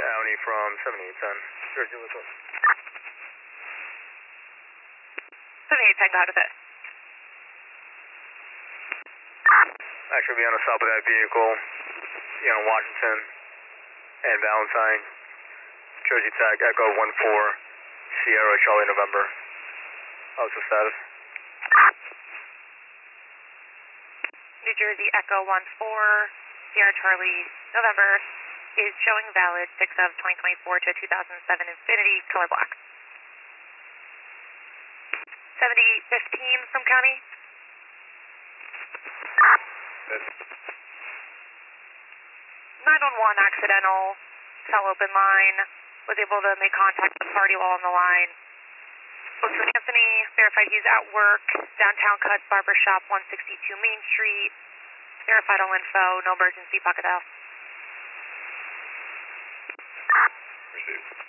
Downey from 7810. Jersey Local. 7810, got it. Actually, be on the stop of that vehicle, on Washington and Valentine. Jersey Tech, Echo 14, Sierra Charlie November. How's the status? New Jersey Echo 14, Sierra Charlie November is showing valid 6 of 2024 to 2007 Infinity, color black. 7815 from County. 911 accidental, cell open line, was able to make contact with the party while on the line. Spoke to Anthony, verified he's at work, downtown Cuts Barbershop, 162 Main Street. Verified all info, no emergency, pocket dial. Received.